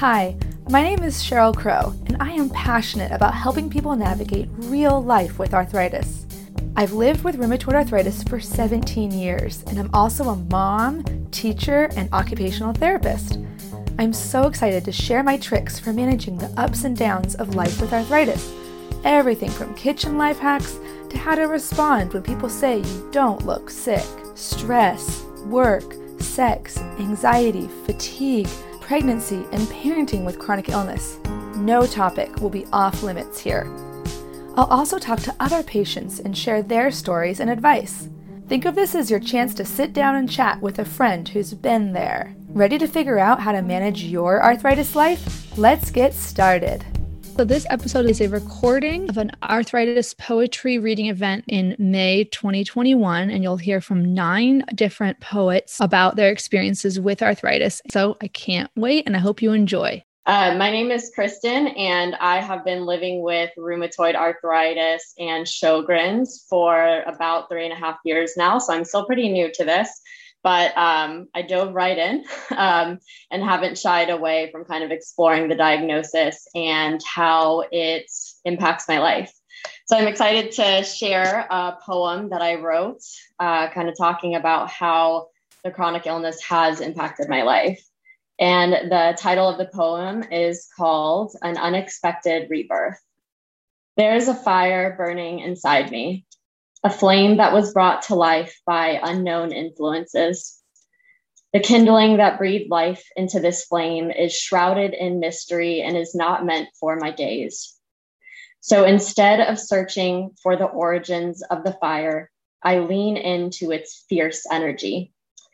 Hi, my name is Cheryl Crow, and I am passionate about helping people navigate real life with arthritis. I've lived with rheumatoid arthritis for 17 years, and I'm also a mom, teacher, and occupational therapist. I'm so excited to share my tricks for managing the ups and downs of life with arthritis. Everything from kitchen life hacks to how to respond when people say you don't look sick. Stress, work, sex, anxiety, fatigue, pregnancy, and parenting with chronic illness. No topic will be off limits here. I'll also talk to other patients and share their stories and advice. Think of this as your chance to sit down and chat with a friend who's been there. Ready to figure out how to manage your arthritis life? Let's get started. So this episode is a recording of an arthritis poetry reading event in May 2021, and you'll hear from 9 different poets about their experiences with arthritis. So I can't wait, and I hope you enjoy. My name is Kristen, and I have been living with rheumatoid arthritis and Sjogren's for about 3.5 years now. So I'm still pretty new to this. But I dove right in and haven't shied away from kind of exploring the diagnosis and how it impacts my life. So I'm excited to share a poem that I wrote, kind of talking about how the chronic illness has impacted my life. And the title of the poem is called An Unexpected Rebirth. There is a fire burning inside me, a flame that was brought to life by unknown influences. The kindling that breathed life into this flame is shrouded in mystery and is not meant for my gaze. So instead of searching for the origins of the fire, I lean into its fierce energy.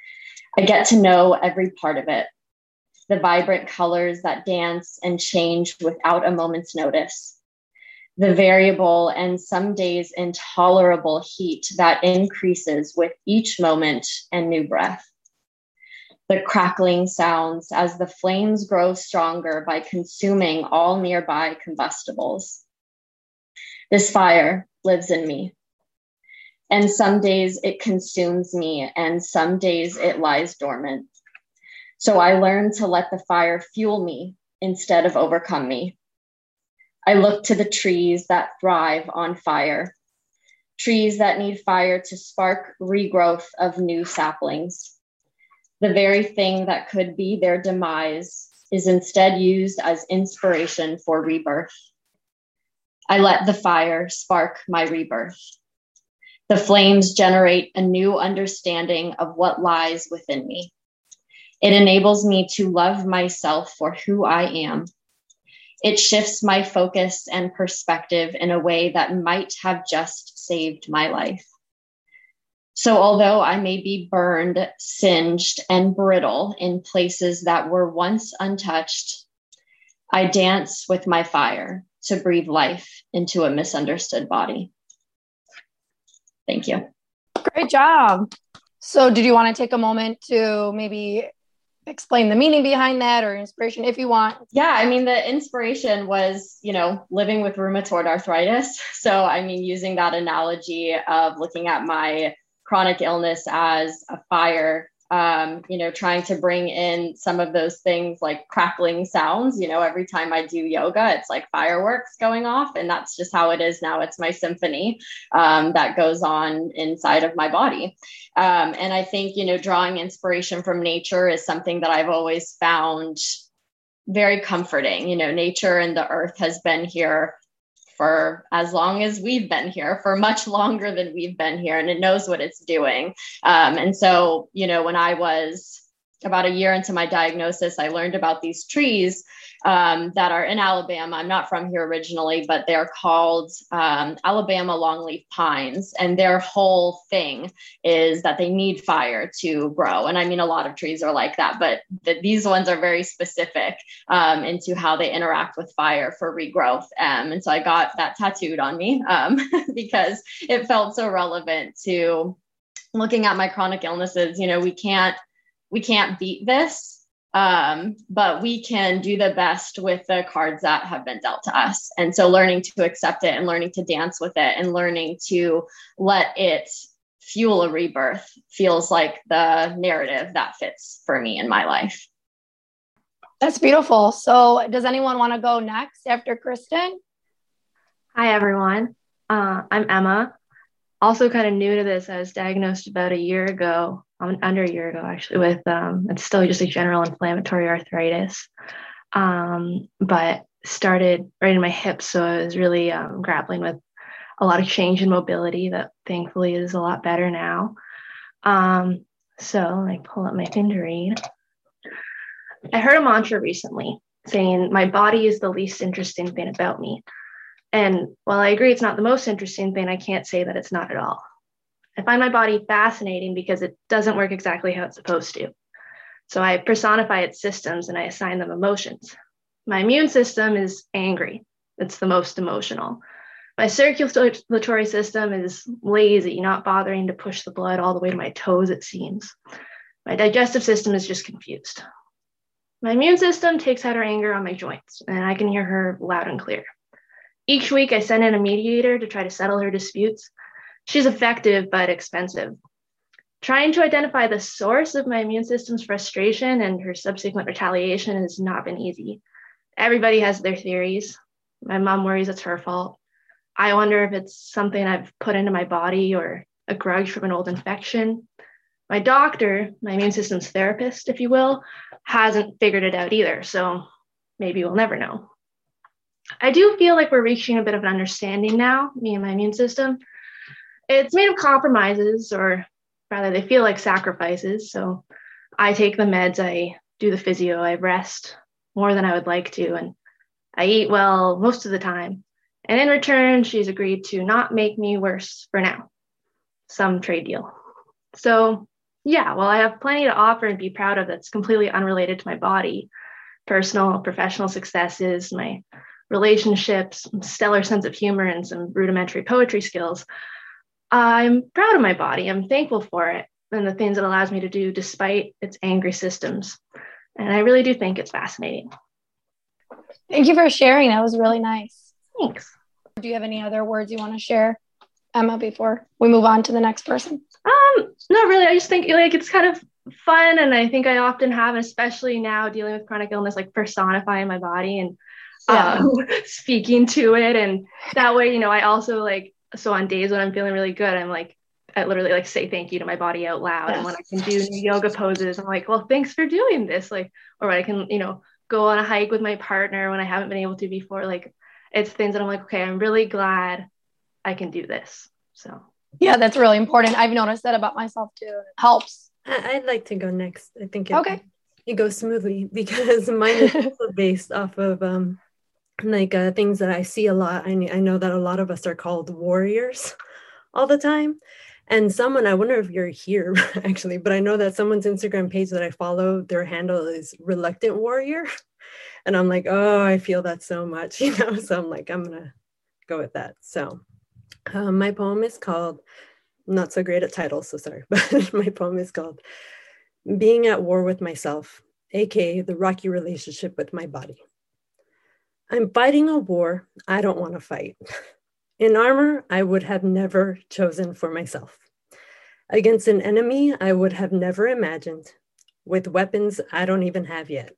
I get to know every part of it, the vibrant colors that dance and change without a moment's notice, the variable and some days intolerable heat that increases with each moment and new breath. The crackling sounds as the flames grow stronger by consuming all nearby combustibles. This fire lives in me, and some days it consumes me, and some days it lies dormant. So I learn to let the fire fuel me instead of overcome me. I look to the trees that thrive on fire, trees that need fire to spark regrowth of new saplings. The very thing that could be their demise is instead used as inspiration for rebirth. I let the fire spark my rebirth. The flames generate a new understanding of what lies within me. It enables me to love myself for who I am. It shifts my focus and perspective in a way that might have just saved my life. So although I may be burned, singed, and brittle in places that were once untouched, I dance with my fire to breathe life into a misunderstood body. Thank you. Great job. So did you want to take a moment to maybe explain the meaning behind that or inspiration if you want? Yeah, I mean, the inspiration was, living with rheumatoid arthritis. So, using that analogy of looking at my chronic illness as a fire, trying to bring in some of those things like crackling sounds. Every time I do yoga, it's like fireworks going off. And that's just how it is now. It's my symphony that goes on inside of my body. And I think, drawing inspiration from nature is something that I've always found very comforting. Nature and the earth has been here for as long as we've been here, for much longer than we've been here, and it knows what it's doing. And so, when I was about a year into my diagnosis, I learned about these trees that are in Alabama. I'm not from here originally, but they're called Alabama longleaf pines. And their whole thing is that they need fire to grow. And a lot of trees are like that, but these ones are very specific into how they interact with fire for regrowth. And so I got that tattooed on me because it felt so relevant to looking at my chronic illnesses. We can't beat this. But we can do the best with the cards that have been dealt to us. And so learning to accept it and learning to dance with it and learning to let it fuel a rebirth feels like the narrative that fits for me in my life. That's beautiful. So does anyone want to go next after Kristen? Hi, everyone. I'm Emma. Also kind of new to this. I was diagnosed about a year ago, under a year ago, actually, with it's still just a general inflammatory arthritis. But started right in my hips. So I was really grappling with a lot of change in mobility that thankfully is a lot better now. So I pull up my thing to read. I heard a mantra recently saying, my body is the least interesting thing about me. And while I agree it's not the most interesting thing, I can't say that it's not at all. I find my body fascinating because it doesn't work exactly how it's supposed to. So I personify its systems and I assign them emotions. My immune system is angry. It's the most emotional. My circulatory system is lazy, not bothering to push the blood all the way to my toes, it seems. My digestive system is just confused. My immune system takes out her anger on my joints, and I can hear her loud and clear. Each week, I send in a mediator to try to settle her disputes. She's effective, but expensive. Trying to identify the source of my immune system's frustration and her subsequent retaliation has not been easy. Everybody has their theories. My mom worries it's her fault. I wonder if it's something I've put into my body or a grudge from an old infection. My doctor, my immune system's therapist, if you will, hasn't figured it out either. So maybe we'll never know. I do feel like we're reaching a bit of an understanding now, me and my immune system. It's made of compromises, or rather they feel like sacrifices. So I take the meds, I do the physio, I rest more than I would like to, and I eat well most of the time. And in return, she's agreed to not make me worse for now. Some trade deal. So yeah, well, I have plenty to offer and be proud of that's completely unrelated to my body, personal, professional successes, my relationships, stellar sense of humor, and some rudimentary poetry skills. I'm proud of my body. I'm thankful for it and the things it allows me to do despite its angry systems. And I really do think it's fascinating. Thank you for sharing. That was really nice. Thanks. Do you have any other words you want to share, Emma, before we move on to the next person? Not really. I just think like it's kind of fun. And I think I often have, especially now dealing with chronic illness, like personifying my body and speaking to it. And that way, I also like, so on days when I'm feeling really good, I literally like say thank you to my body out loud. Yes. And when I can do new yoga poses, I'm like, well, thanks for doing this. Like, or I can, go on a hike with my partner when I haven't been able to before. Like, it's things that I'm like, okay, I'm really glad I can do this. So. Yeah, that's really important. I've noticed that about myself too. It helps. I'd like to go next. I think it goes smoothly because mine is also based off of things that I see a lot. I know that a lot of us are called warriors all the time. And I wonder if you're here actually, but I know that someone's Instagram page that I follow, their handle is Reluctant Warrior. And I'm like, oh, I feel that so much, so I'm like, I'm going to go with that. So my poem is called, not so great at titles, so sorry, but my poem is called Being at War with Myself, aka the rocky relationship with my body. I'm fighting a war I don't want to fight. In armor I would have never chosen for myself. Against an enemy I would have never imagined, with weapons I don't even have yet.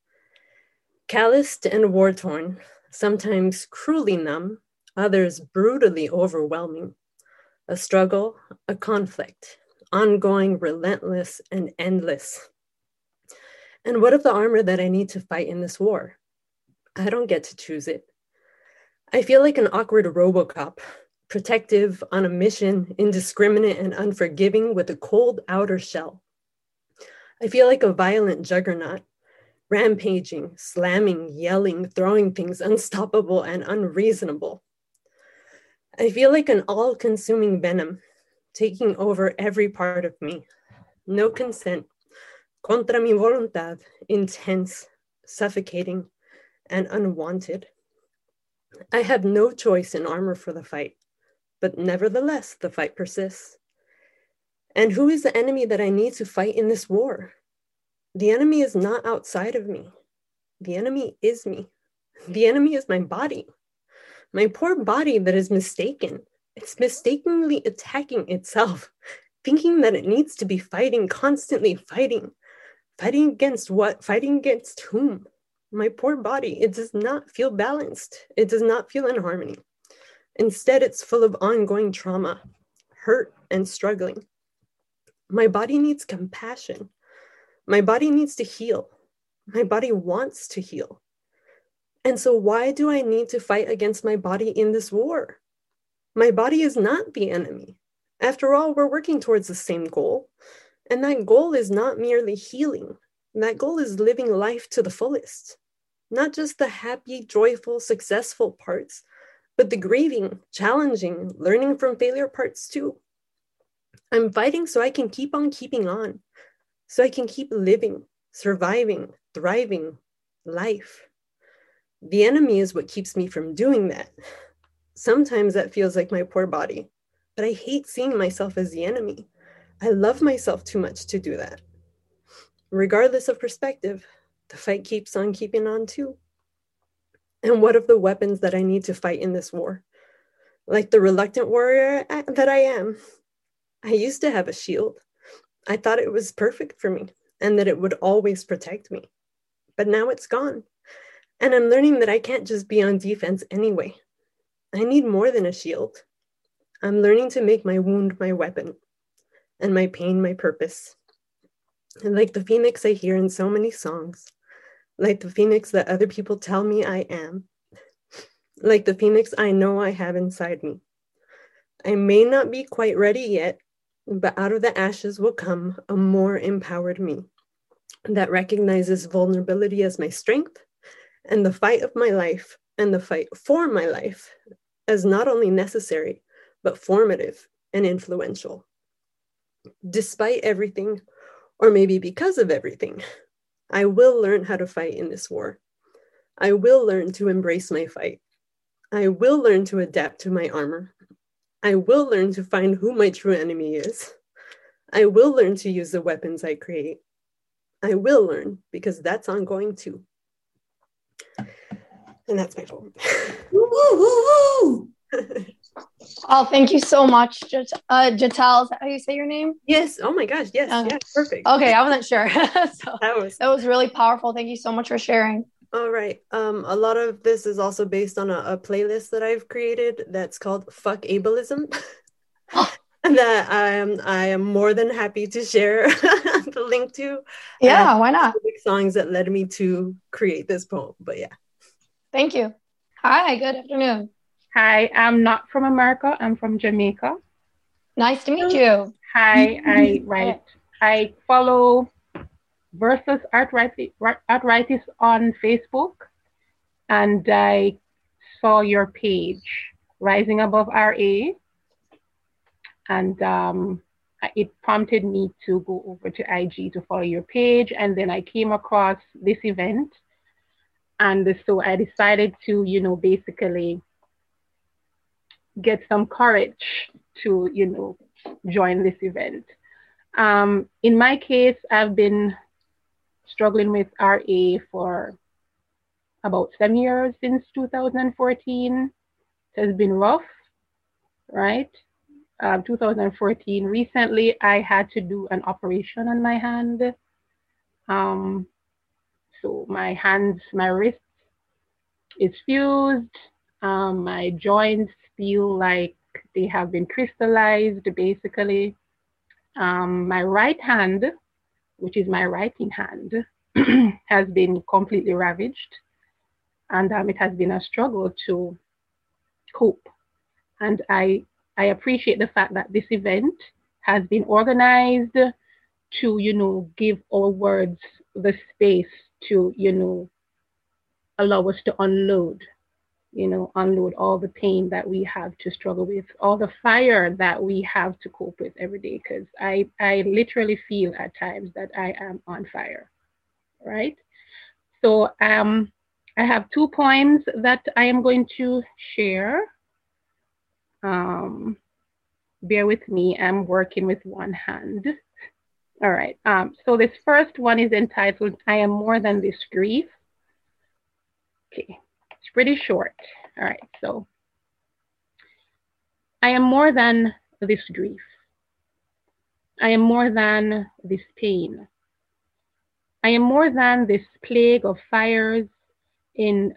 Calloused and war-torn, sometimes cruelly numb, others brutally overwhelming. A struggle, a conflict, ongoing, relentless, and endless. And what of the armor that I need to fight in this war? I don't get to choose it. I feel like an awkward RoboCop, protective, on a mission, indiscriminate and unforgiving with a cold outer shell. I feel like a violent juggernaut, rampaging, slamming, yelling, throwing things unstoppable and unreasonable. I feel like an all-consuming venom, taking over every part of me. No consent, contra mi voluntad, intense, suffocating, and unwanted. I have no choice in armor for the fight, but nevertheless, the fight persists. And who is the enemy that I need to fight in this war? The enemy is not outside of me. The enemy is me. The enemy is my body. My poor body that is mistaken. It's mistakenly attacking itself, thinking that it needs to be fighting, constantly fighting Fighting against what? Fighting against whom? My poor body. It does not feel balanced. It does not feel in harmony. Instead, it's full of ongoing trauma, hurt, and struggling. My body needs compassion. My body needs to heal. My body wants to heal. And so why do I need to fight against my body in this war? My body is not the enemy. After all, we're working towards the same goal. And that goal is not merely healing. That goal is living life to the fullest. Not just the happy, joyful, successful parts, but the grieving, challenging, learning from failure parts too. I'm fighting so I can keep on keeping on, so I can keep living, surviving, thriving life. The enemy is what keeps me from doing that. Sometimes that feels like my poor body, but I hate seeing myself as the enemy. I love myself too much to do that. Regardless of perspective, the fight keeps on keeping on too. And what of the weapons that I need to fight in this war? Like the reluctant warrior that I am, I used to have a shield. I thought it was perfect for me and that it would always protect me. But now it's gone. And I'm learning that I can't just be on defense anyway. I need more than a shield. I'm learning to make my wound my weapon and my pain my purpose. And like the phoenix I hear in so many songs, like the phoenix that other people tell me I am, like the phoenix I know I have inside me. I may not be quite ready yet, but out of the ashes will come a more empowered me that recognizes vulnerability as my strength and the fight of my life and the fight for my life as not only necessary, but formative and influential. Despite everything, or maybe because of everything, I will learn how to fight in this war. I will learn to embrace my fight. I will learn to adapt to my armor. I will learn to find who my true enemy is. I will learn to use the weapons I create. I will learn because that's ongoing too. And that's my poem. Woo, woo, woo, woo. Oh, thank you so much, Jatel. Is that how you say your name? Yes. Oh my gosh. Yes. Okay. Yes. Perfect. Okay, I wasn't sure. So That was really powerful. Thank you so much for sharing. all right. A lot of this is also based on a playlist that I've created that's called Fuck Ableism. That I am more than happy to share the link to. Yeah, why not? Songs that led me to create this poem. But yeah. Thank you. Hi, good afternoon. Hi, I'm not from America. I'm from Jamaica. Nice to meet you. Hi, I follow Versus Arthritis on Facebook, and I saw your page, Rising Above RA, and it prompted me to go over to IG to follow your page, and then I came across this event, and so I decided to, basically get some courage to, join this event. In my case, I've been struggling with RA for about 7 years since 2014. It has been rough, right? 2014, recently I had to do an operation on my hand. So my hands, my wrist is fused. My joints feel like they have been crystallized, basically. My right hand, which is my writing hand, has been completely ravaged. And it has been a struggle to cope. And I appreciate the fact that this event has been organized to, give our words the space to, allow us to unload all the pain that we have to struggle with, all the fire that we have to cope with every day. Because I literally feel at times that I am on fire, right? So I have 2 poems that I am going to share. Bear with me, I'm working with one hand. All right, so this first one is entitled, I Am More Than This Grief. Okay, it's pretty short. All right, so I am more than this grief. I am more than this pain. I am more than this plague of fires in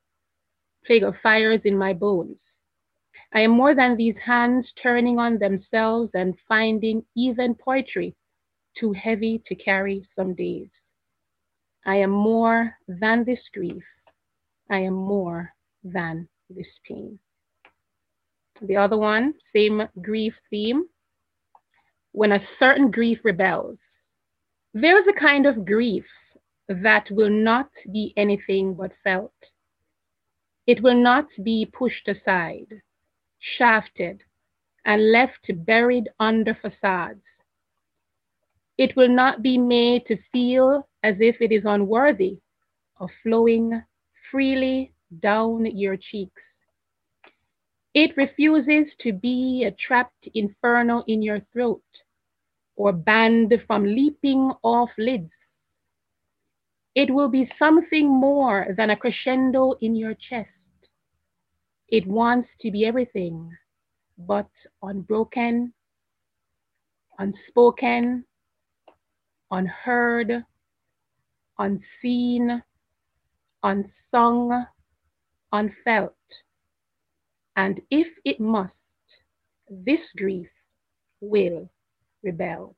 my bones. I am more than these hands turning on themselves and finding even poetry too heavy to carry some days. I am more than this grief. I am more than this pain. The other one, same grief theme. When a certain grief rebels, there is a kind of grief that will not be anything but felt. It will not be pushed aside, shafted, and left buried under facades. It will not be made to feel as if it is unworthy of flowing freely down your cheeks. It refuses to be a trapped inferno in your throat or banned from leaping off lids. It will be something more than a crescendo in your chest. It wants to be everything, but unbroken, unspoken, unheard, unseen, unsung, unfelt. And if it must, this grief will rebel.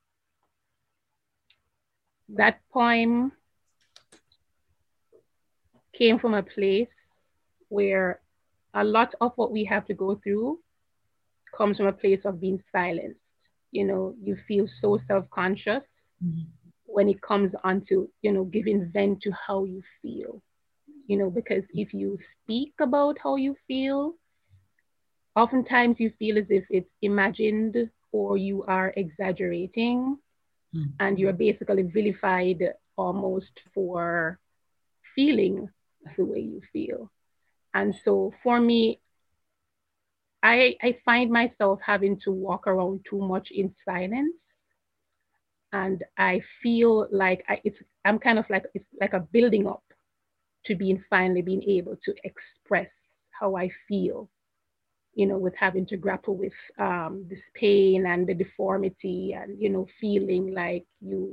That poem came from a place where a lot of what we have to go through comes from a place of being silenced. You know, you feel so self-conscious when it comes onto, you know, giving vent to how you feel. You know, because if you speak about how you feel, oftentimes you feel as if it's imagined or you are exaggerating and you're basically vilified almost for feeling the way you feel. And so for me, I find myself having to walk around too much in silence. And I feel like I'm kind of like, it's like a building up to finally being able to express how I feel, you know, with having to grapple with this pain and the deformity and, you know, feeling like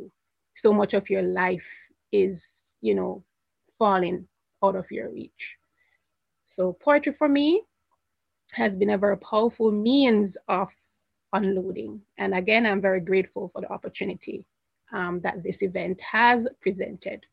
so much of your life is, you know, falling out of your reach. So poetry for me has been a very powerful means of unloading. And again, I'm very grateful for the opportunity that this event has presented.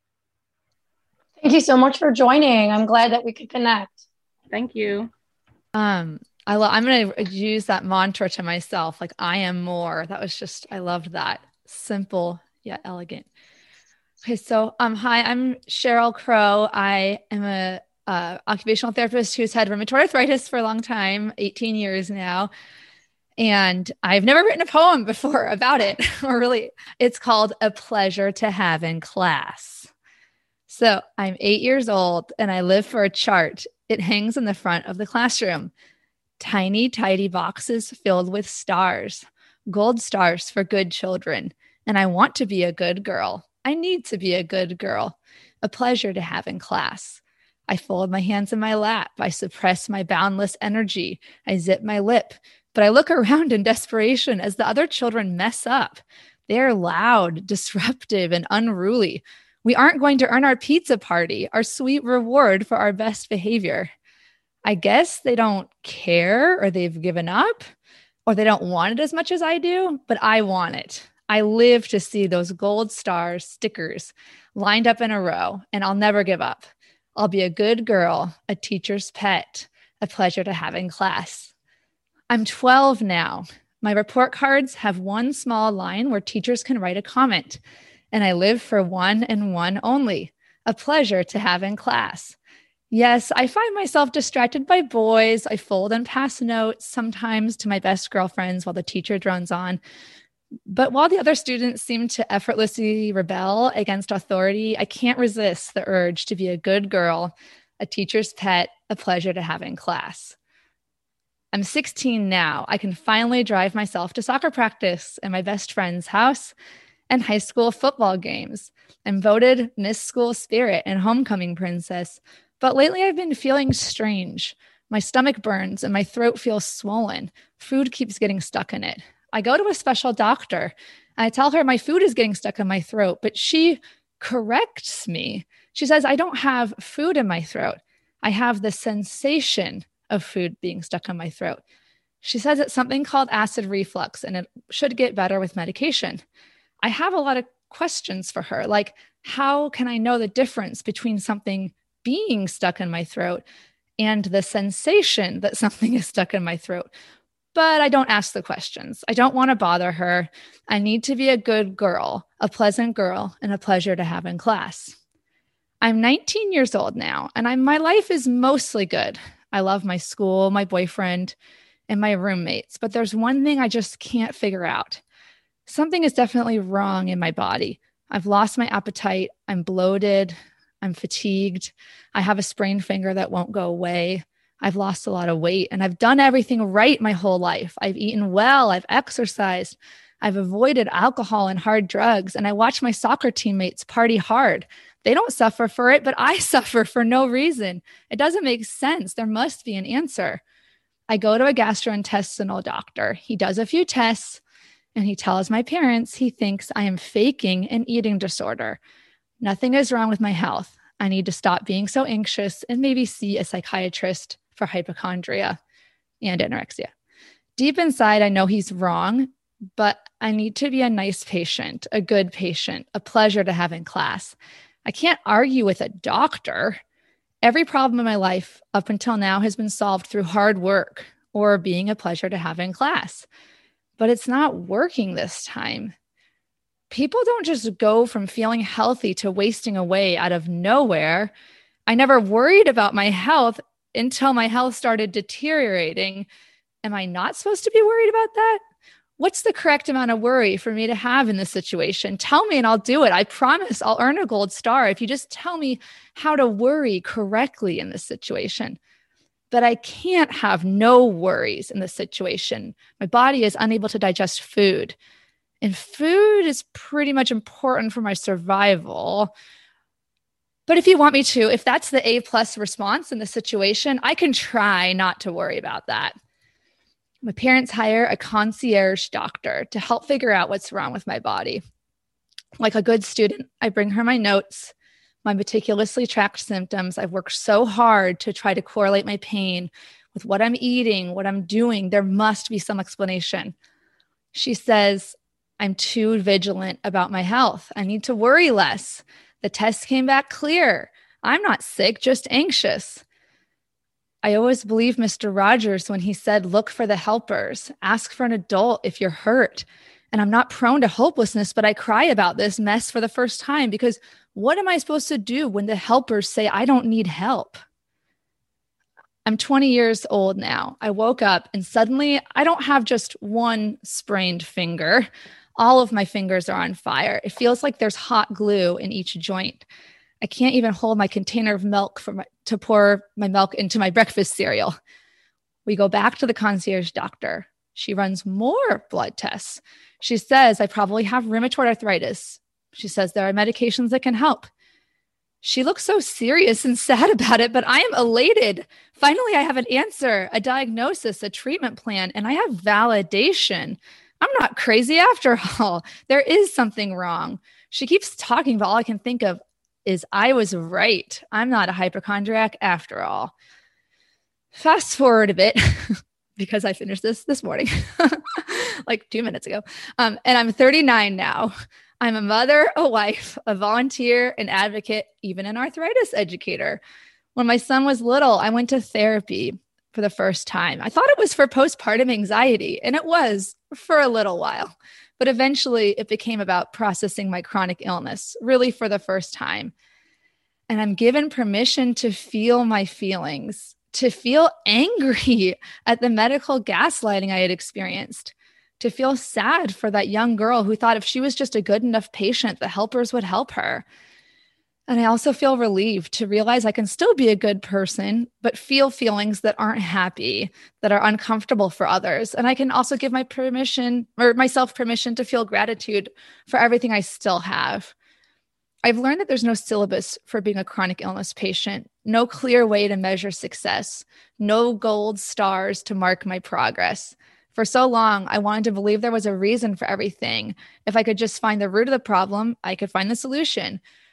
Thank you so much for joining. I'm glad that we could connect. Thank you. I'm going to use that mantra to myself, like I am more. That was just, I loved that. Simple yet elegant. Okay. So, hi, I'm Cheryl Crow. I am a occupational therapist who's had rheumatoid arthritis for a long time, 18 years now. And I've never written a poem before about it, or really, it's called A Pleasure to Have in Class. So I'm 8 years old and I live for a chart. It hangs in the front of the classroom. Tiny, tidy boxes filled with stars, gold stars for good children. And I want to be a good girl. I need to be a good girl. A pleasure to have in class. I fold my hands in my lap. I suppress my boundless energy. I zip my lip. But I look around in desperation as the other children mess up. They are loud, disruptive, and unruly. We aren't going to earn our pizza party, our sweet reward for our best behavior. I guess they don't care, or they've given up, or they don't want it as much as I do, but I want it. I live to see those gold star stickers lined up in a row, and I'll never give up. I'll be a good girl, a teacher's pet, a pleasure to have in class. I'm 12 now. My report cards have one small line where teachers can write a comment, and I live for one and one only, a pleasure to have in class. Yes, I find myself distracted by boys. I fold and pass notes sometimes to my best girlfriends while the teacher drones on. But while the other students seem to effortlessly rebel against authority, I can't resist the urge to be a good girl, a teacher's pet, a pleasure to have in class. I'm 16 now. I can finally drive myself to soccer practice and my best friend's house and high school football games. I'm voted Miss School Spirit and Homecoming Princess. But lately I've been feeling strange. My stomach burns and my throat feels swollen. Food keeps getting stuck in it. I go to a special doctor. I tell her my food is getting stuck in my throat, but she corrects me. She says, I don't have food in my throat. I have the sensation of food being stuck in my throat. She says it's something called acid reflux, and it should get better with medication. I have a lot of questions for her, like, how can I know the difference between something being stuck in my throat and the sensation that something is stuck in my throat? But I don't ask the questions. I don't want to bother her. I need to be a good girl, a pleasant girl, and a pleasure to have in class. I'm 19 years old now, and my life is mostly good. I love my school, my boyfriend, and my roommates, but there's one thing I just can't figure out. Something is definitely wrong in my body. I've lost my appetite. I'm bloated. I'm fatigued. I have a sprained finger that won't go away. I've lost a lot of weight, and I've done everything right my whole life. I've eaten well. I've exercised. I've avoided alcohol and hard drugs, and I watch my soccer teammates party hard. They don't suffer for it, but I suffer for no reason. It doesn't make sense. There must be an answer. I go to a gastrointestinal doctor. He does a few tests, and he tells my parents he thinks I am faking an eating disorder. Nothing is wrong with my health. I need to stop being so anxious and maybe see a psychiatrist for hypochondria and anorexia. Deep inside, I know he's wrong, but I need to be a nice patient, a good patient, a pleasure to have in class. I can't argue with a doctor. Every problem in my life up until now has been solved through hard work or being a pleasure to have in class. But it's not working this time. People don't just go from feeling healthy to wasting away out of nowhere. I never worried about my health until my health started deteriorating. Am I not supposed to be worried about that? What's the correct amount of worry for me to have in this situation? Tell me and I'll do it. I promise I'll earn a gold star if you just tell me how to worry correctly in this situation. But I can't have no worries in this situation. My body is unable to digest food. And food is pretty much important for my survival. But if you want me to, if that's the A+ response in the situation, I can try not to worry about that. My parents hire a concierge doctor to help figure out what's wrong with my body. Like a good student, I bring her my notes, my meticulously tracked symptoms. I've worked so hard to try to correlate my pain with what I'm eating, what I'm doing. There must be some explanation. She says, I'm too vigilant about my health. I need to worry less. The test came back clear. I'm not sick, just anxious. I always believe Mr. Rogers when he said, look for the helpers, ask for an adult if you're hurt. And I'm not prone to hopelessness, but I cry about this mess for the first time because what am I supposed to do when the helpers say I don't need help? I'm 20 years old now. I woke up and suddenly I don't have just one sprained finger. All of my fingers are on fire. It feels like there's hot glue in each joint. I can't even hold my container of milk to pour my milk into my breakfast cereal. We go back to the concierge doctor. She runs more blood tests. She says I probably have rheumatoid arthritis. She says there are medications that can help. She looks so serious and sad about it, but I am elated. Finally, I have an answer, a diagnosis, a treatment plan, and I have validation. I'm not crazy after all. There is something wrong. She keeps talking, but all I can think of is I was right. I'm not a hypochondriac after all. Fast forward a bit because I finished this morning, like 2 minutes ago. And I'm 39 now. I'm a mother, a wife, a volunteer, an advocate, even an arthritis educator. When my son was little, I went to therapy for the first time. I thought it was for postpartum anxiety, and it was for a little while. But eventually it became about processing my chronic illness, really for the first time. And I'm given permission to feel my feelings, to feel angry at the medical gaslighting I had experienced, to feel sad for that young girl who thought if she was just a good enough patient, the helpers would help her. And I also feel relieved to realize I can still be a good person, but feel feelings that aren't happy, that are uncomfortable for others. And I can also give myself permission to feel gratitude for everything I still have. I've learned that there's no syllabus for being a chronic illness patient, no clear way to measure success, no gold stars to mark my progress. For so long, I wanted to believe there was a reason for everything. If I could just find the root of the problem, I could find the solution.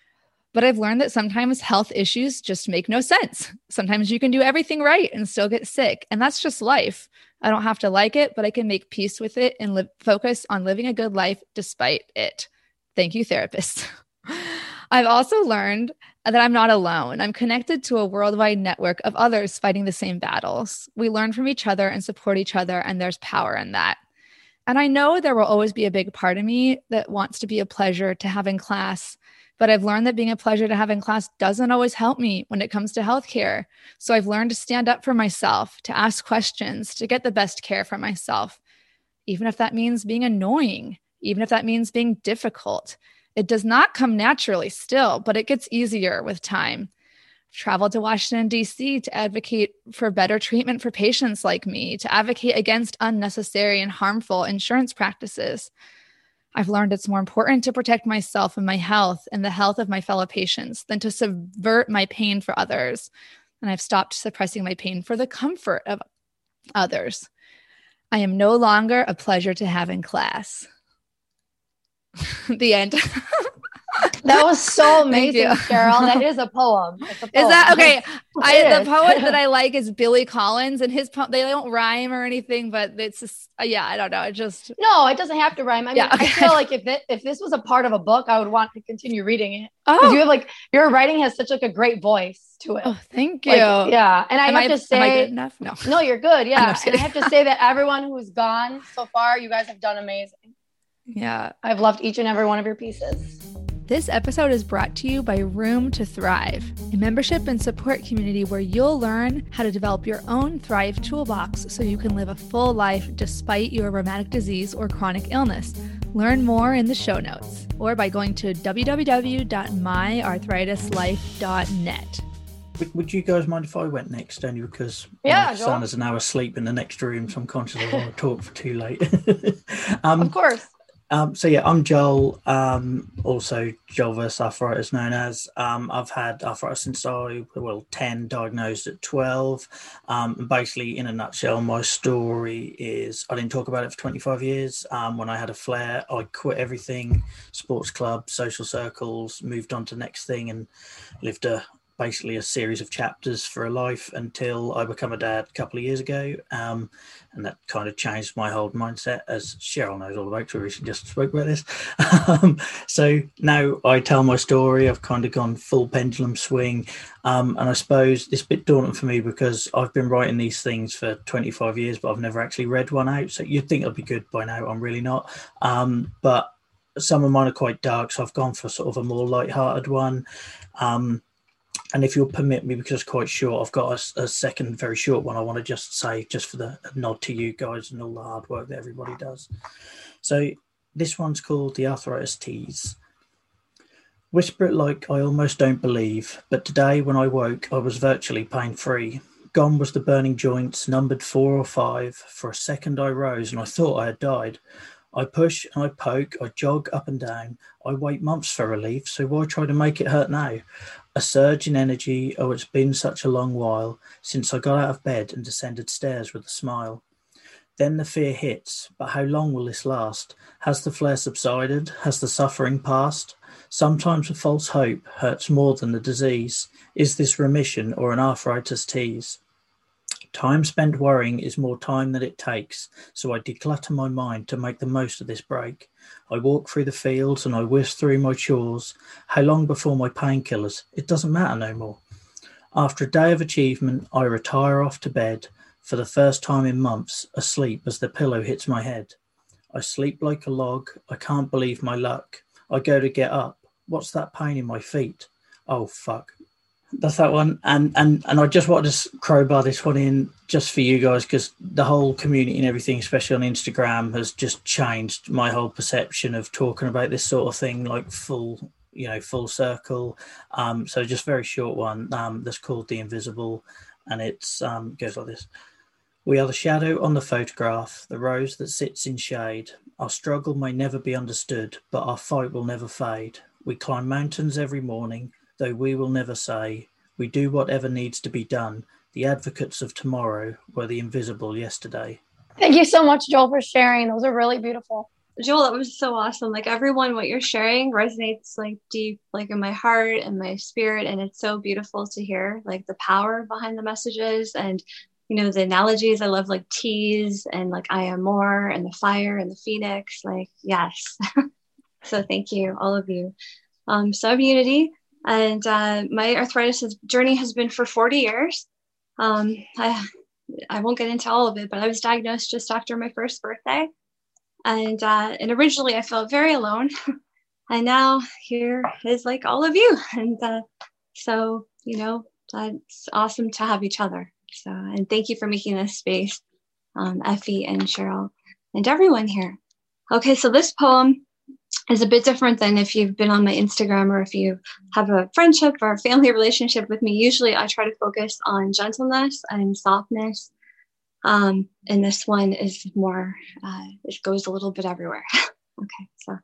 But I've learned that sometimes health issues just make no sense. Sometimes you can do everything right and still get sick. And that's just life. I don't have to like it, but I can make peace with it and focus on living a good life despite it. Thank you, therapist. I've also learned that I'm not alone. I'm connected to a worldwide network of others fighting the same battles. We learn from each other and support each other, and there's power in that. And I know there will always be a big part of me that wants to be a pleasure to have in class, but I've learned that being a pleasure to have in class doesn't always help me when it comes to healthcare. So I've learned to stand up for myself, to ask questions, to get the best care for myself, even if that means being annoying, even if that means being difficult. It does not come naturally still, but it gets easier with time. I've traveled to Washington, D.C. to advocate for better treatment for patients like me, to advocate against unnecessary and harmful insurance practices. I've learned it's more important to protect myself and my health and the health of my fellow patients than to subvert my pain for others. And I've stopped suppressing my pain for the comfort of others. I am no longer a pleasure to have in class. The end. That was so amazing, Cheryl. That is a poem. It's a poem. Is that okay? The poet that I like is Billy Collins, and his they don't rhyme or anything, but it's just, yeah, I don't know. It just it doesn't have to rhyme. I mean, okay. I feel like if this was a part of a book, I would want to continue reading it. Oh, you have your writing has such a great voice to it. Oh, thank you. Yeah, and I have to say, am I good enough? No, you're good. Yeah, and I have to say that everyone who's gone so far, you guys have done amazing. Yeah, I've loved each and every one of your pieces. This episode is brought to you by Room to Thrive, a membership and support community where you'll learn how to develop your own Thrive toolbox so you can live a full life despite your rheumatic disease or chronic illness. Learn more in the show notes or by going to www.myarthritislife.net. Would you guys mind if I went next? Only because my son is now asleep in the next room, so I'm conscious I don't want to talk for too late. Of course. I'm Joel, also Joel versus Arthritis known as. I've had arthritis since 10, diagnosed at 12. Basically, in a nutshell, my story is I didn't talk about it for 25 years. When I had a flare, I quit everything, sports club, social circles, moved on to the next thing and lived basically a series of chapters for a life until I became a dad a couple of years ago. And that kind of changed my whole mindset, as Cheryl knows all about, because we just spoke about this. So now I tell my story. I've kind of gone full pendulum swing. And I suppose it's a bit daunting for me because I've been writing these things for 25 years, but I've never actually read one out. So you'd think I'd be good by now. I'm really not. But some of mine are quite dark, so I've gone for sort of a more lighthearted one. And if you'll permit me, because it's quite short, I've got a second very short one I want to just say, just for the nod to you guys and all the hard work that everybody does. So this one's called The Arthritis Tease. Whisper it like I almost don't believe, but today when I woke, I was virtually pain-free. Gone was the burning joints, numbered 4 or 5. For a second I rose and I thought I had died. I push and I poke, I jog up and down. I wait months for relief, so why try to make it hurt now? A surge in energy, oh, it's been such a long while since I got out of bed and descended stairs with a smile. Then the fear hits, but how long will this last? Has the flare subsided? Has the suffering passed? Sometimes a false hope hurts more than the disease. Is this remission or an arthritis tease? Time spent worrying is more time than it takes, so I declutter my mind to make the most of this break. I walk through the fields and I whisk through my chores. How long before my painkillers? It doesn't matter no more. After a day of achievement, I retire off to bed, for the first time in months, asleep as the pillow hits my head. I sleep like a log. I can't believe my luck. I go to get up. What's that pain in my feet? Oh, fuck. That's that one. And I just wanted to crowbar this one in just for you guys, because the whole community and everything, especially on Instagram, has just changed my whole perception of talking about this sort of thing, like full circle. So just very short one that's called The Invisible, and it's goes like this. We are the shadow on the photograph, the rose that sits in shade. Our struggle may never be understood, but our fight will never fade. We climb mountains every morning, though we will never say, we do whatever needs to be done. The advocates of tomorrow were the invisible yesterday. Thank you so much, Joel, for sharing. Those are really beautiful. Joel, that was so awesome. Like everyone, what you're sharing resonates like deep, like in my heart and my spirit. And it's so beautiful to hear like the power behind the messages and, the analogies. I love like teas and like I am more and the fire and the phoenix. Like, yes. So thank you, all of you. So I'm Unity, and my arthritis journey has been for 40 years. I won't get into all of it, but I was diagnosed just after my first birthday. And originally I felt very alone. And now here is like all of you. And so, that's awesome to have each other. So, and thank you for making this space, Effie and Cheryl and everyone here. Okay, so this poem is a bit different than if you've been on my Instagram or if you have a friendship or a family relationship with me. Usually I try to focus on gentleness and softness. And this one is more, it goes a little bit everywhere. Okay, so,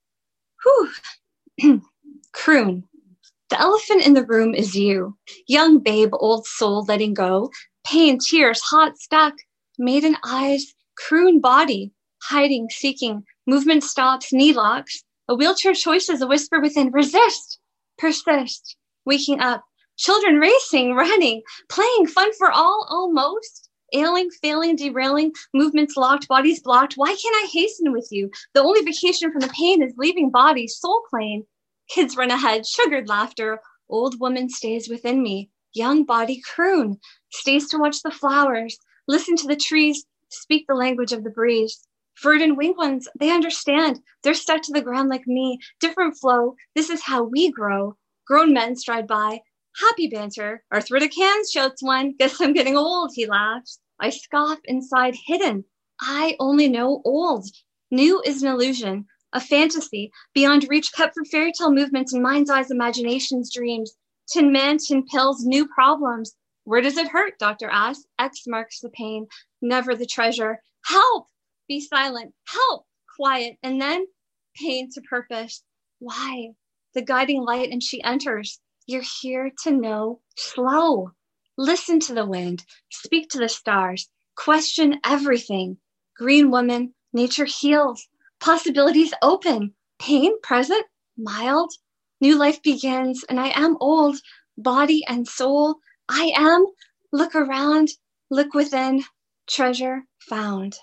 Croon. The elephant in the room is you. Young babe, old soul, letting go. Pain, tears, hot, stuck. Maiden eyes, croon body. Hiding, seeking. Movement stops, knee locks. A wheelchair choices, a whisper within. Resist, persist. Waking up. Children racing, running. Playing, fun for all, almost. Ailing, failing, derailing, movements locked, bodies blocked. Why can't I hasten with you? The only vacation from the pain is leaving body, soul plane. Kids run ahead, sugared laughter. Old woman stays within me. Young body croon, stays to watch the flowers, listen to the trees, speak the language of the breeze. Bird and winged ones, they understand. They're stuck to the ground like me. Different flow, this is how we grow. Grown men stride by. Happy banter. Arthritic hands, shouts one. Guess I'm getting old, he laughs. I scoff inside, hidden. I only know old. New is an illusion, a fantasy, beyond reach, kept for fairy tale movements and mind's eyes, imaginations, dreams. Tin man, tin pills, new problems. Where does it hurt? Doctor asks. X marks the pain, never the treasure. Help! Be silent. Help! Quiet. And then pain to purpose. Why? The guiding light, and she enters. You're here to know. Slow. Listen to the wind. Speak to the stars. Question everything. Green woman, nature heals. Possibilities open. Pain present, mild. New life begins, and I am old. Body and soul. I am. Look around. Look within. Treasure found.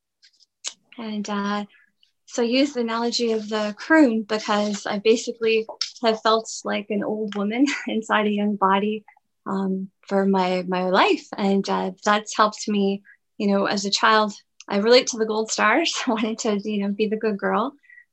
And so I use the analogy of the croon because I basically have felt like an old woman inside a young body for my life. And that's helped me, as a child. I relate to the gold stars. I wanted to, be the good girl.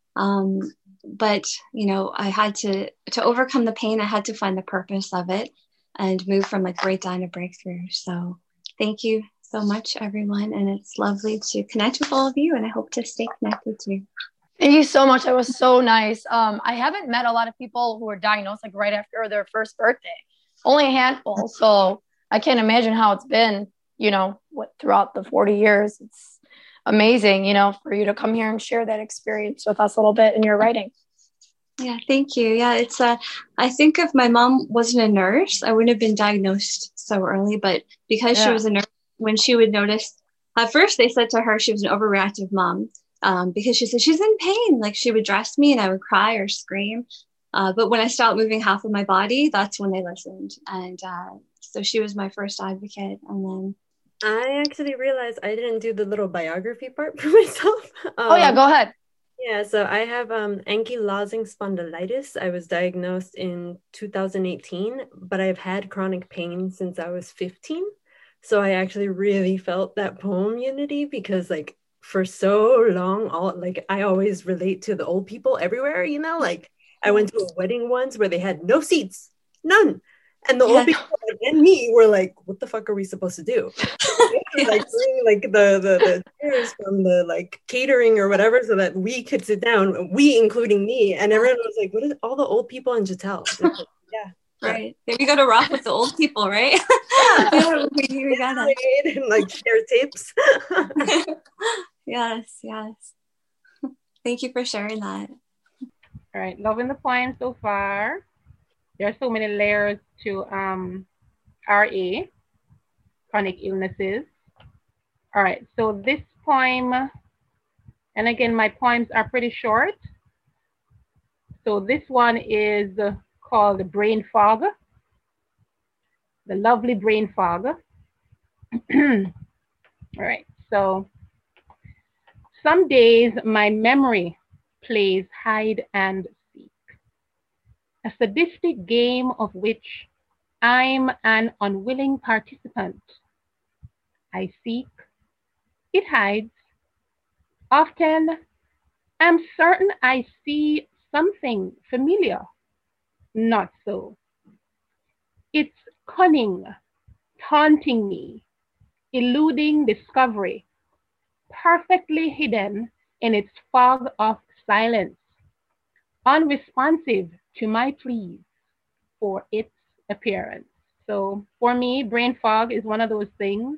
But, I had to overcome the pain. I had to find the purpose of it and move from like breakdown to breakthrough. So thank you so much, everyone. And it's lovely to connect with all of you. And I hope to stay connected too. Thank you so much. That was so nice. I haven't met a lot of people who were diagnosed like right after their first birthday. Only a handful. So I can't imagine how it's been, throughout the 40 years. It's amazing, for you to come here and share that experience with us a little bit in your writing. Yeah, thank you. Yeah, it's I think if my mom wasn't a nurse, I wouldn't have been diagnosed so early. But because she was a nurse, when she would notice, at first they said to her she was an overreactive mom because she said she's in pain. Like she would dress me and I would cry or scream. But when I stopped moving half of my body, that's when they listened. And so she was my first advocate. And then I actually realized I didn't do the little biography part for myself. Oh yeah, go ahead. Yeah, so I have ankylosing spondylitis. I was diagnosed in 2018, but I've had chronic pain since I was 15. So I actually really felt that poem, Unity, because like for so long, I always relate to the old people everywhere, like I went to a wedding once where they had no seats, none. And the old people and me were like, what the fuck are we supposed to do? Like the chairs from the catering or whatever so that we could sit down, we including me, and everyone was like, what is all the old people in Jatel? Right. There we go to rock with the old people, right? We got it. And share tips. Yes. Thank you for sharing that. All right, loving the poem so far. There are so many layers to RA, chronic illnesses. All right, so this poem And again, my poems are pretty short. So this one is called Brain Fog, the lovely brain fog. All right, so some days my memory plays hide and seek, a sadistic game of which I'm an unwilling participant. I seek, it hides. Often I'm certain I see something familiar, not so. It's cunning, taunting me, eluding discovery, perfectly hidden in its fog of silence, unresponsive to my pleas for its appearance. So for me, brain fog is one of those things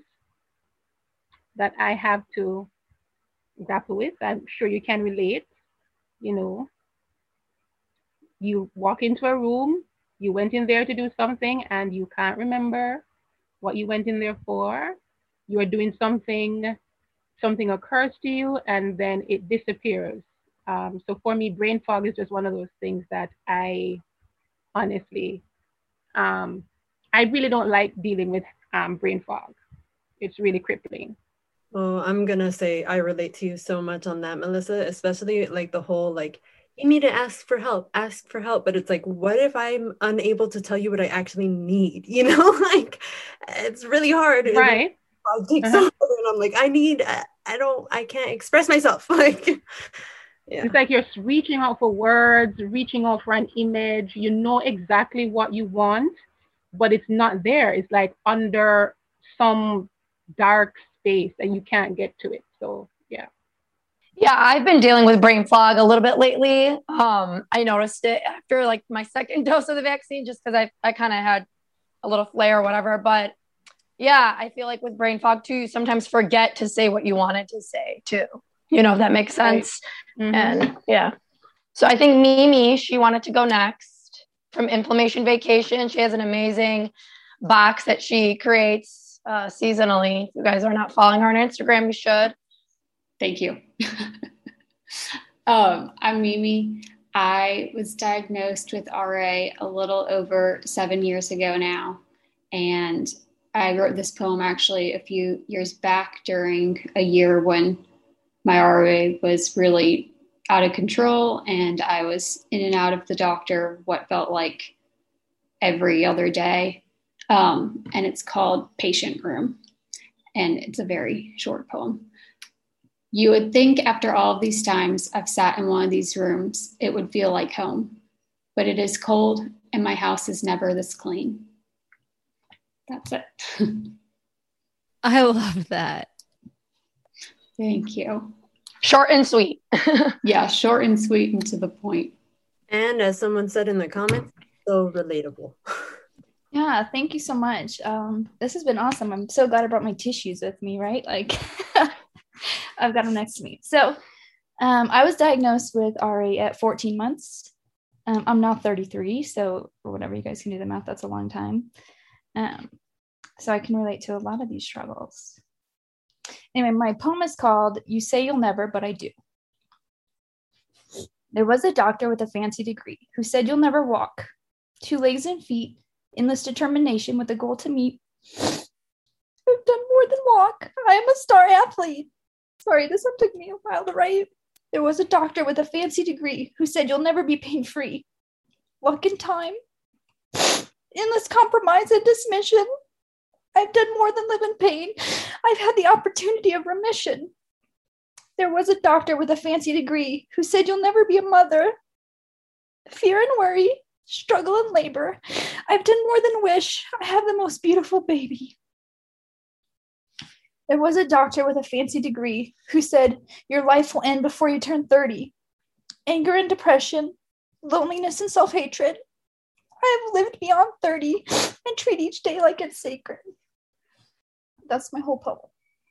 that I have to grapple with. I'm sure you can relate. You know, you walk into a room, you went in there to do something and you can't remember what you went in there for. You are doing something occurs to you and then it disappears. So for me, brain fog is just one of those things that I honestly, I really don't like dealing with brain fog. It's really crippling. Oh, I'm gonna say I relate to you so much on that, Melissa, especially like the whole like, you need to ask for help, but it's like, what if I'm unable to tell you what I actually need? You know, like it's really hard. Right. I'll take something and I'm like, I can't express myself. Like, yeah. It's like you're reaching out for words, reaching out for an image. You know exactly what you want, but it's not there. It's like under some dark space and you can't get to it. So yeah. Yeah, I've been dealing with brain fog a little bit lately. I noticed it after like my second dose of the vaccine, just because I kind of had a little flare or whatever. But yeah, I feel like with brain fog too, you sometimes forget to say what you wanted to say too. You know, if that makes sense. Right. Mm-hmm. And yeah. So I think Mimi, she wanted to go next from Inflammation Vacation. She has an amazing box that she creates seasonally. If you guys are not following her on Instagram, you should. Thank you. I'm Mimi. I was diagnosed with RA a little over 7 years ago now. And I wrote this poem actually a few years back during a year when my RA was really out of control and I was in and out of the doctor what felt like every other day. And it's called Patient Room. And it's a very short poem. You would think after all of these times I've sat in one of these rooms, it would feel like home. But it is cold and my house is never this clean. That's it. I love that. Thank you. Short and sweet. Yeah, short and sweet and to the point. And as someone said in the comments, so relatable. Yeah, thank you so much. This has been awesome. I'm so glad I brought my tissues with me, right? Like, I've got them next to me. So I was diagnosed with RA at 14 months. I'm now 33, so or whatever, you guys can do the math, that's a long time. So I can relate to a lot of these struggles. Anyway, my poem is called You Say You'll Never, But I Do. There was a doctor with a fancy degree who said you'll never walk. 2 legs and feet, endless determination with a goal to meet. I've done more than walk. I am a star athlete. Sorry, this one took me a while to write. There was a doctor with a fancy degree who said you'll never be pain-free. Luck and time. Endless compromise and dismission. I've done more than live in pain. I've had the opportunity of remission. There was a doctor with a fancy degree who said you'll never be a mother. Fear and worry, struggle and labor. I've done more than wish. I have the most beautiful baby. There was a doctor with a fancy degree who said your life will end before you turn 30. Anger and depression, loneliness and self-hatred. I have lived beyond 30 and treat each day like it's sacred. That's my whole poem.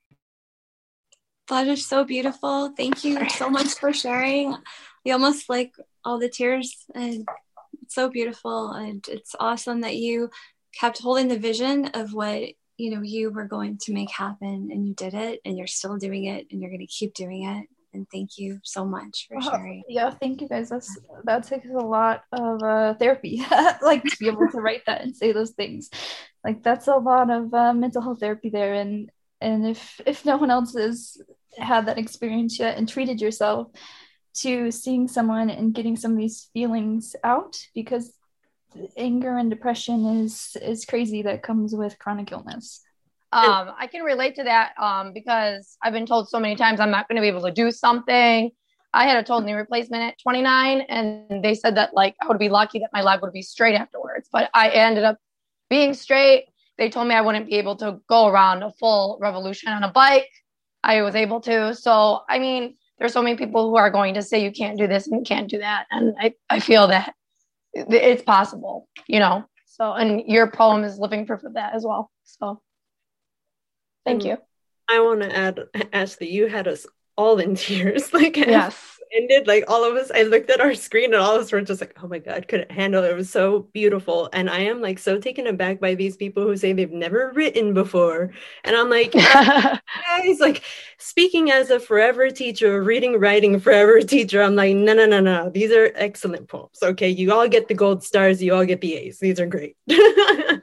That is so beautiful. Thank you so much for sharing. You almost like all the tears, and it's so beautiful. And it's awesome that you kept holding the vision of what you were going to make happen, and you did it, and you're still doing it, and you're going to keep doing it. And thank you so much for sharing. Yeah, thank you guys. That takes a lot of therapy, like to be able to write that and say those things. Like that's a lot of mental health therapy there. And if no one else has had that experience yet and treated yourself, to seeing someone and getting some of these feelings out, because anger and depression is crazy that comes with chronic illness. I can relate to that because I've been told so many times I'm not going to be able to do something. I had a total knee replacement at 29, and they said that like I would be lucky that my leg would be straight afterwards, but I ended up being straight. They told me I wouldn't be able to go around a full revolution on a bike. I was able to. So, I mean, there's so many people who are going to say you can't do this and you can't do that. And I feel that it's possible, you know. So, and your poem is living proof of that as well. So thank you. I want to add, Ashley, you had us all in tears. Like, yes. Ended, like all of us, I looked at our screen and all of us were just like, oh my God, couldn't handle it. It was so beautiful. And I am like so taken aback by these people who say they've never written before. And I'm like, guys, like speaking as a forever teacher, writing forever teacher, I'm like, no. These are excellent poems. Okay, you all get the gold stars, you all get the A's. These are great. I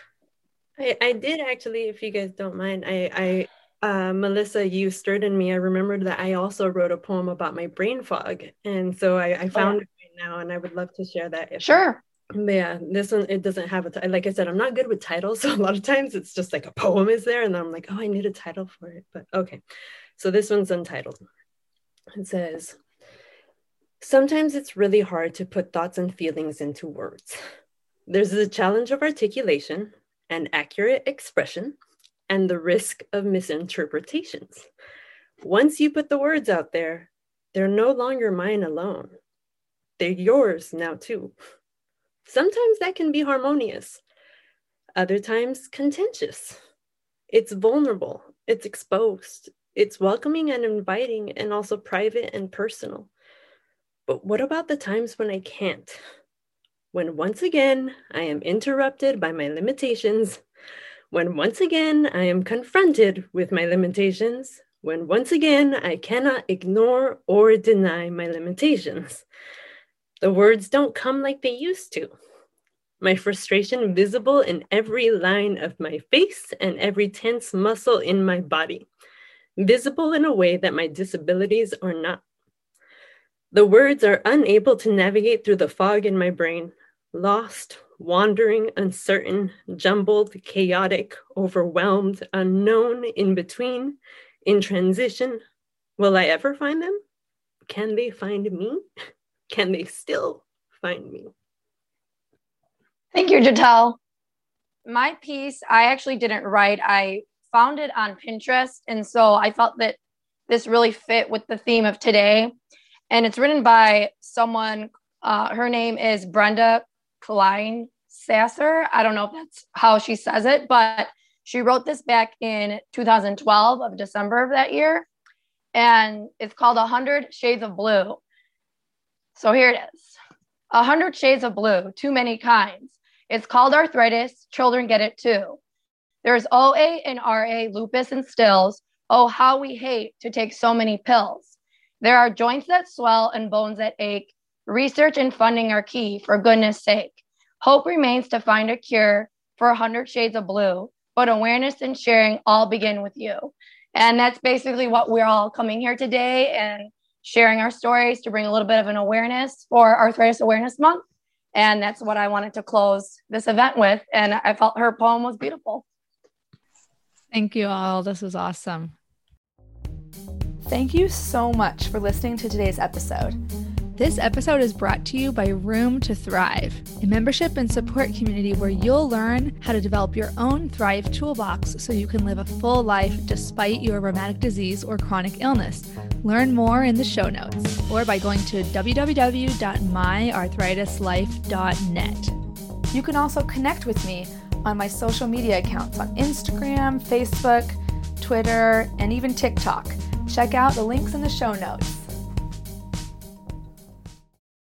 did actually, if you guys don't mind, Melissa, you stirred in me. I remembered that I also wrote a poem about my brain fog. And so I found it right now, and I would love to share that. Sure. Yeah, this one, it doesn't have a like I said, I'm not good with titles. So a lot of times it's just like a poem is there. And I'm like, oh, I need a title for it. But okay. So this one's untitled. It says, sometimes it's really hard to put thoughts and feelings into words. There's the challenge of articulation and accurate expression, and the risk of misinterpretations. Once you put the words out there, they're no longer mine alone. They're yours now too. Sometimes that can be harmonious. Other times contentious. It's vulnerable. It's exposed. It's welcoming and inviting, and also private and personal. But what about the times when I can't? When once again, I am interrupted by my limitations. When once again, I am confronted with my limitations. When once again, I cannot ignore or deny my limitations. The words don't come like they used to. My frustration visible in every line of my face and every tense muscle in my body. Visible in a way that my disabilities are not. The words are unable to navigate through the fog in my brain. Lost, wandering, uncertain, jumbled, chaotic, overwhelmed, unknown, in between, in transition. Will I ever find them? Can they find me? Can they still find me? Thank you, Jatel. My piece, I actually didn't write. I found it on Pinterest. And so I felt that this really fit with the theme of today. And it's written by someone, her name is Brenda Klein Sasser. I don't know if that's how she says it, but she wrote this back in 2012 of December of that year. And it's called 100 Shades of Blue. So here it is. 100 Shades of Blue, too many kinds. It's called arthritis. Children get it too. There's OA and RA, lupus and stills. Oh, how we hate to take so many pills. There are joints that swell and bones that ache. Research and funding are key, for goodness sake. Hope remains to find a cure for 100 Shades of Blue, but awareness and sharing all begin with you. And that's basically what we're all coming here today and sharing our stories to bring a little bit of an awareness for Arthritis Awareness Month. And that's what I wanted to close this event with. And I felt her poem was beautiful. Thank you all. This was awesome. Thank you so much for listening to today's episode. This episode is brought to you by Room to Thrive, a membership and support community where you'll learn how to develop your own Thrive toolbox so you can live a full life despite your rheumatic disease or chronic illness. Learn more in the show notes or by going to www.myarthritislife.net. You can also connect with me on my social media accounts on Instagram, Facebook, Twitter, and even TikTok. Check out the links in the show notes.